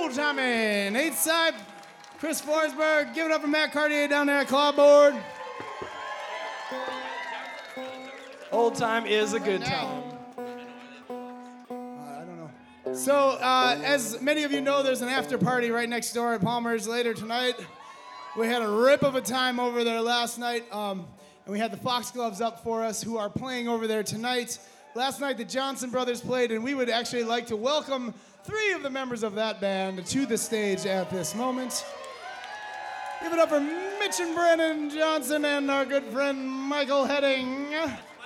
Old Timey, Nate Sype, Chris Forsberg. Give it up for Matt Cartier down there at Clawboard. Old time is a good time. I don't know. So, as many of you know, there's an after party right next door at Palmer's later tonight. We had a rip of a time over there last night, and we had the Foxgloves up for us, who are playing over there tonight. Last night, the Johnson Brothers played, and we would actually like to welcome 3 of the members of that band to the stage at this moment. Give it up for Mitch and Brennan Johnson and our good friend Michael Heading.